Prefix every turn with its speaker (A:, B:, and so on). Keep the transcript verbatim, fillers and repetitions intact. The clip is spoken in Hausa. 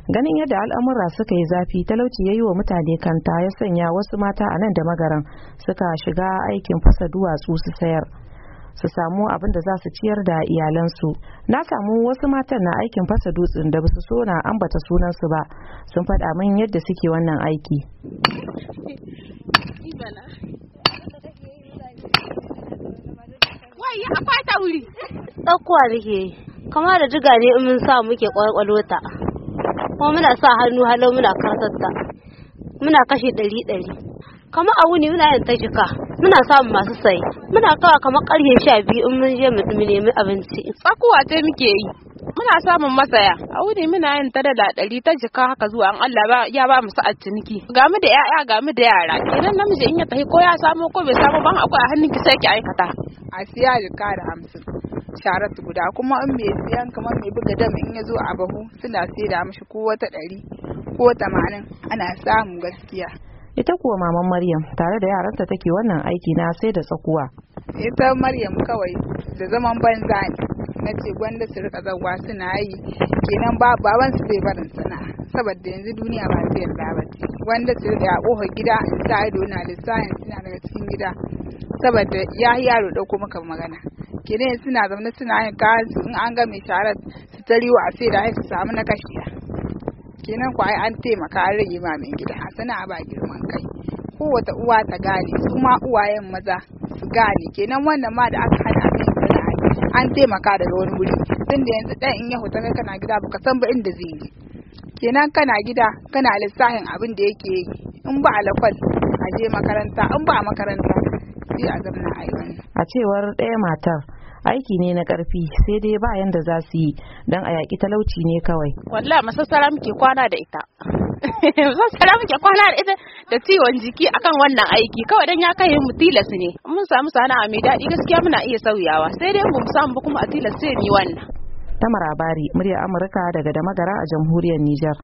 A: Ganin yadda al'amura suka yi zafi, talauci ya yi wa mutane kanta, ya sanya wasu mata a nan da magaran suka shiga aikin fasa duwatsu su sayar, su samu abin da za su ciyar da iyalansu. Na samu wasu matan na aikin fasa dutsen da basu so na ambata sunansu ba, sun faɗa min yadda suke wannan aiki.
B: Wai akwai ta wuri
C: ɗaukuwa nake yi, kama da diga ne in mun sa muke ƙwarƙwalo ta, kuma muna sa hannu halau muna kartatta, muna kashe ɗari ɗari. Kama a wuni muna yin ta jika, muna samun masu sayi, muna kawa kamar ƙarfe sha biyu in mun je mu nemi abinci.
B: tsakuwa ce muke yi, muna samun masaya a wuni muna yin ta dala ɗari ta jika haka zuwa an Allah ya ba mu sa'ar ciniki. Ga mu da 'ya'ya ga mu da yara, idan namiji in ya tafi ko ya samu ko bai samu ban akwai a hannun ki sai ki aikata.
D: A siya jika da hamsin sharatu guda, kuma in mai siyan kamar mai buga dam in ya zo a bahu suna saida mishi ko wata ɗari ko tamanin, ana samu gaskiya.
A: Ita kuwa maman Maryam tare da yaranta take wannan aiki na sai da tsakuwa.
D: Ita Maryam kawai da zaman banza ne, na ce gwanda su rika zagwa suna yi, kenan ba baban su bai barin sana'a, saboda yanzu duniya ba ta yarda ba ce. Gwanda su rika a ƙofar gida in sa ido na lissahin suna daga cikin gida, saboda ya yi yaro ɗauko maka magana. Kenan suna zaune suna yin kayan su, in an ga mai sharar su ta riwa a sai da su samu na kashiya. Kenan ku ai an taimaka an rage ma mai gida a sana'a ba girman kai. Kowace uwa ta gane, su ma uwayen maza su gane, kenan wannan ma da aka hana mai sana'a an taimaka daga wani wuri, tunda yanzu ɗan in ya huta kana gida baka san ba inda zai yi. Kenan kana gida kana lissafin abin da yake yi, in ba alakwal a je makaranta, in ba a makaranta sai a zamana a yi wani.
A: A cewar ɗaya matar, aiki ne na ƙarfi, sai dai ba yanda za su yi don a yaƙi talauci ne kawai.
B: Wallahi masassara muke kwana da ita. Masassara muke kwana da ita da ciwon jiki akan wannan aiki, kawai dan ya kai mu tilas ne. Mun samu sana'a mai daɗi gaskiya muna iya sauyawa, sai dai mu samu ba kuma a tilas sai ni wannan.
A: Tamara Bari, muryar Amurka daga Damagara a jamhuriyar Nijar.